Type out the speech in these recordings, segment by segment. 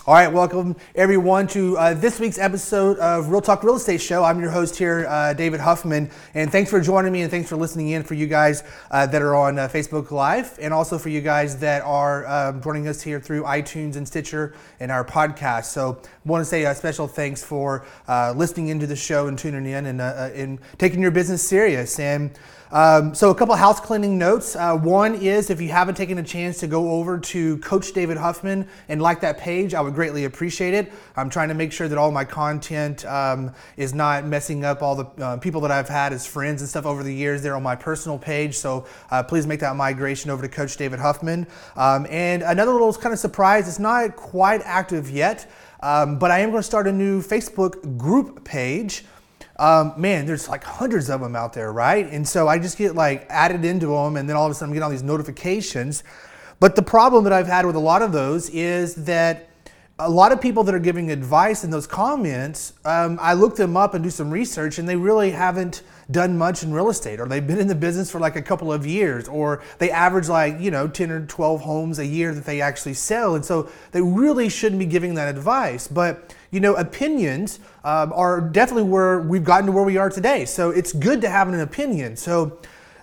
All right, welcome everyone to this week's episode of Real Talk Real Estate Show. I'm your host here, David Huffman, and thanks for joining me and thanks for listening in for you guys that are on Facebook Live, and also for you guys that are joining us here through iTunes and Stitcher and our podcast. So I want to say a special thanks for listening into the show and tuning in and taking your business serious. And so a couple of house cleaning notes. One is, if you haven't taken a chance to go over to Coach David Huffman and like that page, I would greatly appreciate it. I'm trying to make sure that all my content is not messing up all the people that I've had as friends and stuff over the years there on my personal page. So please make that migration over to Coach David Huffman. And another little kind of surprise, it's not quite active yet, but I am going to start a new Facebook group page. Man, there's like hundreds of them out there, right? And so I just get like added into them, and then all of a sudden I'm getting all these notifications. But the problem that I've had with a lot of those is that a lot of people that are giving advice in those comments, I look them up and do some research, and they really haven't done much in real estate, or they've been in the business for like a couple of years, or they average like, 10 or 12 homes a year that they actually sell. And so they really shouldn't be giving that advice. But opinions are definitely where we've gotten to where we are today. So it's good to have an opinion. So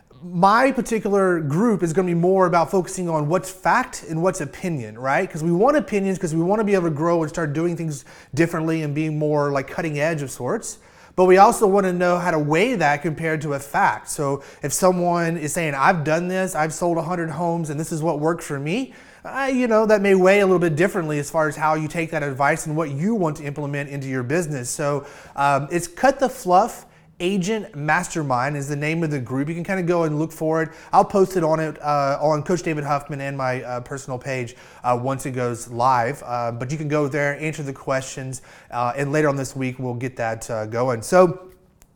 my particular group is going to be more about focusing on what's fact and what's opinion, right? Because we want opinions because we want to be able to grow and start doing things differently and being more like cutting edge of sorts. But we also want to know how to weigh that compared to a fact. So if someone is saying, I've done this, I've sold 100 homes, and this is what worked for me, that may weigh a little bit differently as far as how you take that advice and what you want to implement into your business. So it's Cut the Fluff Agent Mastermind is the name of the group. You can kind of go and look for it. I'll post it on Coach David Huffman and my personal page once it goes live. But you can go there, answer the questions, and later on this week we'll get that going. So,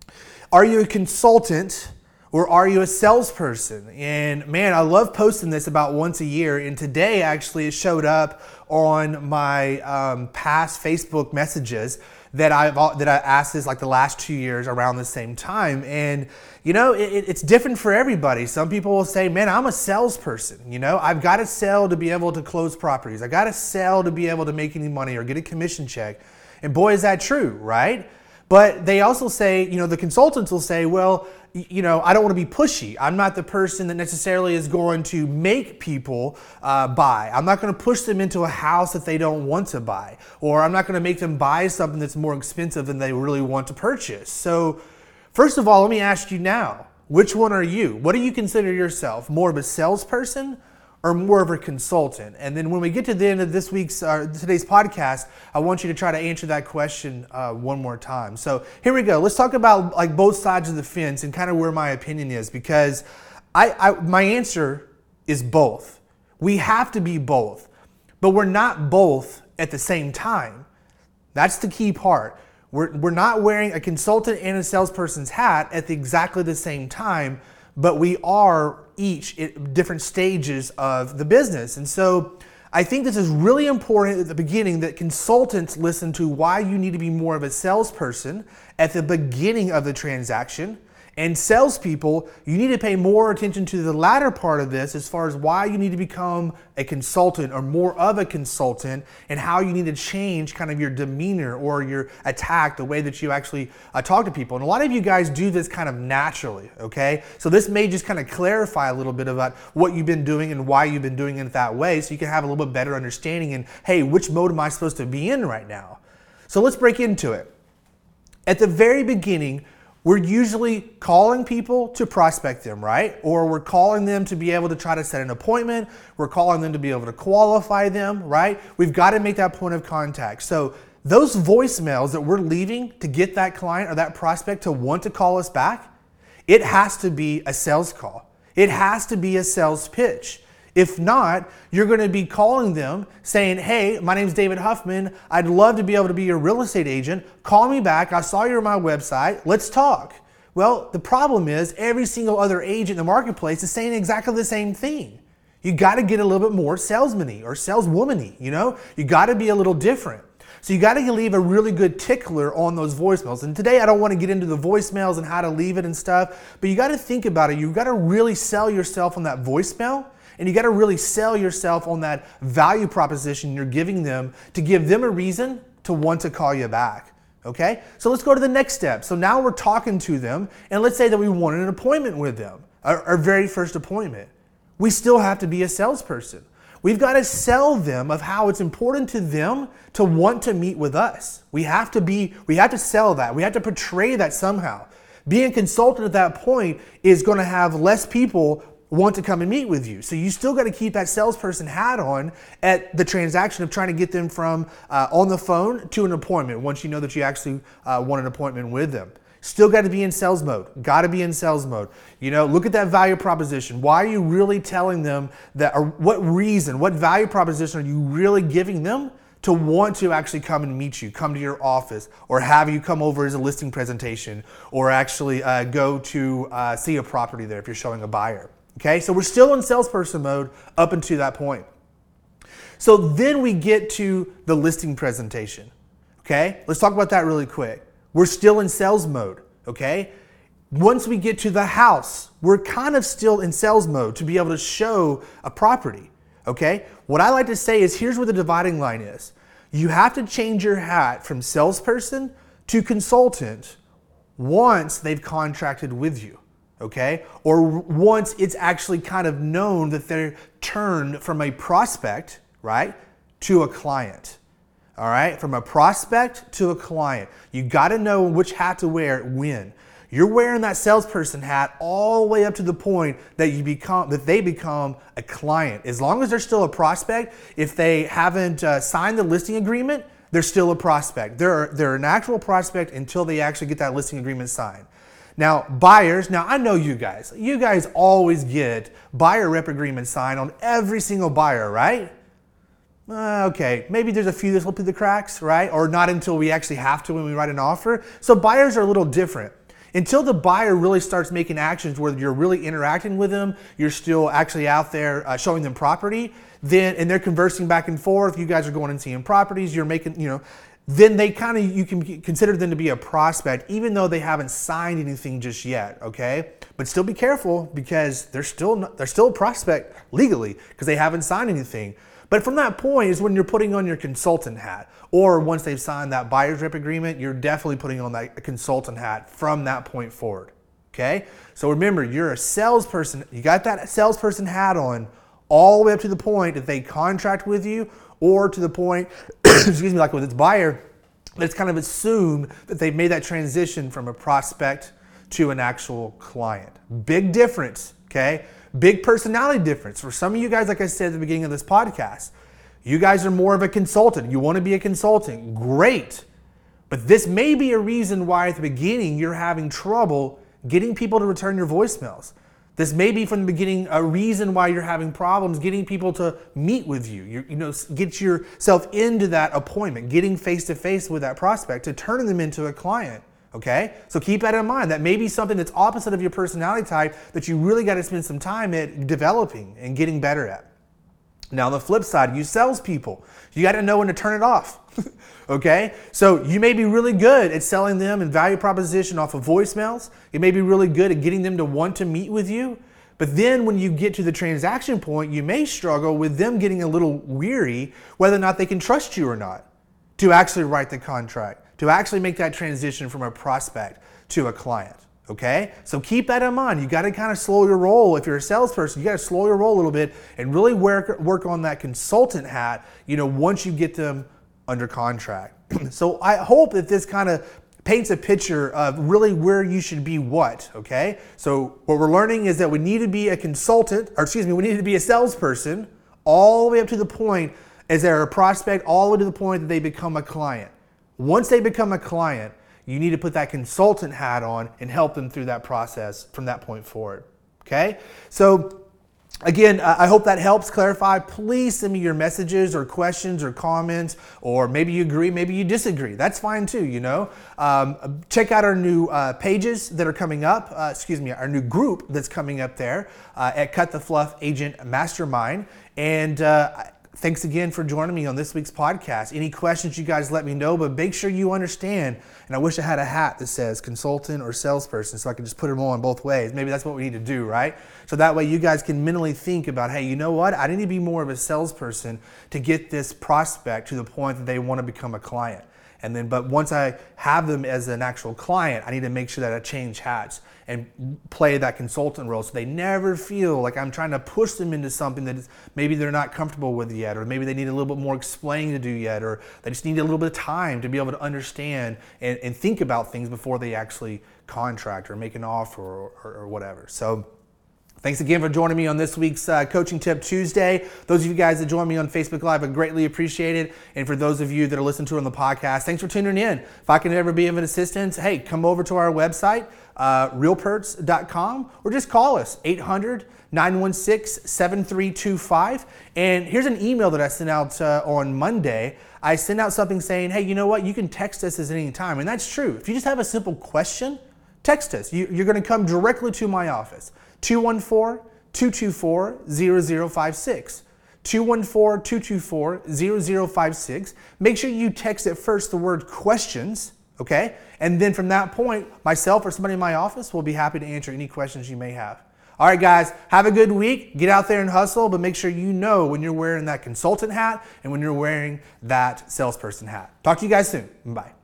are you a consultant or are you a salesperson? And man, I love posting this about once a year. And today actually it showed up on my past Facebook messages that I asked this like the last 2 years around the same time. And it's different for everybody. Some people will say, man, I'm a salesperson. I've got to sell to be able to close properties. I got to sell to be able to make any money or get a commission check. And boy, is that true, right? But they also say, the consultants will say, well, I don't want to be pushy. I'm not the person that necessarily is going to make people buy. I'm not going to push them into a house that they don't want to buy. Or I'm not going to make them buy something that's more expensive than they really want to purchase. So first of all, let me ask you now, which one are you? What do you consider yourself? More of a salesperson or more of a consultant? And then when we get to the end of today's podcast, I want you to try to answer that question one more time. So here we go. Let's talk about like both sides of the fence and kind of where my opinion is, because my answer is both. We have to be both, but we're not both at the same time. That's the key part. We're not wearing a consultant and a salesperson's hat at exactly the same time, but we are each at different stages of the business. And so I think this is really important at the beginning, that consultants listen to why you need to be more of a salesperson at the beginning of the transaction. And salespeople, you need to pay more attention to the latter part of this as far as why you need to become a consultant or more of a consultant, and how you need to change kind of your demeanor or your attack, the way that you actually talk to people. And a lot of you guys do this kind of naturally, okay? So this may just kind of clarify a little bit about what you've been doing and why you've been doing it that way, so you can have a little bit better understanding and, hey, which mode am I supposed to be in right now? So let's break into it. At the very beginning, we're usually calling people to prospect them, right? Or we're calling them to be able to try to set an appointment. We're calling them to be able to qualify them, right? We've got to make that point of contact. So those voicemails that we're leaving to get that client or that prospect to want to call us back, it has to be a sales call. It has to be a sales pitch. If not, you're going to be calling them saying, hey, my name's David Huffman. I'd love to be able to be your real estate agent. Call me back. I saw you on my website. Let's talk. Well, the problem is every single other agent in the marketplace is saying exactly the same thing. You got to get a little bit more salesman-y or saleswoman-y, You got to be a little different. So you got to leave a really good tickler on those voicemails. And today I don't want to get into the voicemails and how to leave it and stuff, but you got to think about it. You got to really sell yourself on that voicemail. And you got to really sell yourself on that value proposition you're giving them to give them a reason to want to call you back. Okay? So let's go to the next step. So now we're talking to them, and let's say that we wanted an appointment with them, our very first appointment. We still have to be a salesperson. We've got to sell them of how it's important to them to want to meet with us. We have to sell that. We have to portray that somehow. Being a consultant at that point is going to have less people want to come and meet with you. So you still got to keep that salesperson hat on at the transaction of trying to get them from on the phone to an appointment once you know that you actually want an appointment with them. Still got to be in sales mode. Got to be in sales mode. Look at that value proposition. Why are you really telling them that, or what value proposition are you really giving them to want to actually come and meet you, come to your office, or have you come over as a listing presentation, or actually go to see a property there if you're showing a buyer. Okay, so we're still in salesperson mode up until that point. So then we get to the listing presentation. Okay, let's talk about that really quick. We're still in sales mode, okay? Once we get to the house, we're kind of still in sales mode to be able to show a property, okay? What I like to say is here's where the dividing line is. You have to change your hat from salesperson to consultant once they've contracted with you, okay? Or once it's actually kind of known that they're turned from a prospect, right, to a client. All right, from a prospect to a client. You got to know which hat to wear when. You're wearing that salesperson hat all the way up to the point that they become a client. As long as they're still a prospect, if they haven't signed the listing agreement, they're still a prospect. They're an actual prospect until they actually get that listing agreement signed. Now, buyers, I know you guys always get buyer rep agreement signed on every single buyer, right? Okay, maybe there's a few that slip through the cracks, right? Or not until we actually have to when we write an offer. So buyers are a little different. Until the buyer really starts making actions where you're really interacting with them, you're still actually out there showing them property, and they're conversing back and forth, you guys are going and seeing properties, you're making, then you can consider them to be a prospect even though they haven't signed anything just yet, okay? But still be careful because they're still a prospect legally because they haven't signed anything. But from that point is when you're putting on your consultant hat, or once they've signed that buyer's rep agreement, you're definitely putting on that consultant hat from that point forward, okay? So remember, you're a salesperson. You got that salesperson hat on all the way up to the point that they contract with you, or to the point, like with its buyer, let's kind of assume that they've made that transition from a prospect to an actual client. Big difference, okay? Big personality difference. For some of you guys, like I said at the beginning of this podcast, you guys are more of a consultant. You want to be a consultant. Great. But this may be a reason why at the beginning you're having trouble getting people to return your voicemails. This may be from the beginning a reason why you're having problems getting people to meet with you. Get yourself into that appointment, getting face-to-face with that prospect to turn them into a client. Okay, so keep that in mind. That may be something that's opposite of your personality type that you really got to spend some time at developing and getting better at. Now, on the flip side, you salespeople, you got to know when to turn it off. Okay, so you may be really good at selling them and value proposition off of voicemails. You may be really good at getting them to want to meet with you. But then when you get to the transaction point, you may struggle with them getting a little weary whether or not they can trust you or not to actually write the contract, to actually make that transition from a prospect to a client, okay? So keep that in mind. You got to kind of slow your roll. If you're a salesperson, you got to slow your roll a little bit and really work on that consultant hat, once you get them under contract. So I hope that this kind of paints a picture of really where you should be okay? So what we're learning is that we need to be a consultant, we need to be a salesperson all the way up to the point as they're a prospect, all the way to the point that they become a client. Once they become a client, you need to put that consultant hat on and help them through that process from that point forward, okay? So again, I hope that helps clarify. Please send me your messages or questions or comments, or maybe you agree, maybe you disagree. That's fine too, Check out our new pages that are coming up, our new group that's coming up there at Cut the Fluff Agent Mastermind. And Thanks again for joining me on this week's podcast. Any questions, you guys let me know, but make sure you understand. And I wish I had a hat that says consultant or salesperson so I can just put them on both ways. Maybe that's what we need to do, right? So that way you guys can mentally think about, hey, you know what? I need to be more of a salesperson to get this prospect to the point that they want to become a client. And then, but once I have them as an actual client, I need to make sure that I change hats and play that consultant role so they never feel like I'm trying to push them into something that maybe they're not comfortable with yet, or maybe they need a little bit more explaining to do yet, or they just need a little bit of time to be able to understand and think about things before they actually contract or make an offer or whatever. So thanks again for joining me on this week's Coaching Tip Tuesday. Those of you guys that joined me on Facebook Live, I greatly appreciate it. And for those of you that are listening to it on the podcast, thanks for tuning in. If I can ever be of an assistance, hey, come over to our website, realperts.com, or just call us, 800-916-7325. And here's an email that I sent out on Monday. I sent out something saying, hey, you know what? You can text us at any time. And that's true. If you just have a simple question, text us. You're going to come directly to my office. 214-224-0056. 214-224-0056. Make sure you text at first the word questions, okay? And then from that point, myself or somebody in my office will be happy to answer any questions you may have. All right, guys, have a good week. Get out there and hustle, but make sure you know when you're wearing that consultant hat and when you're wearing that salesperson hat. Talk to you guys soon. Bye.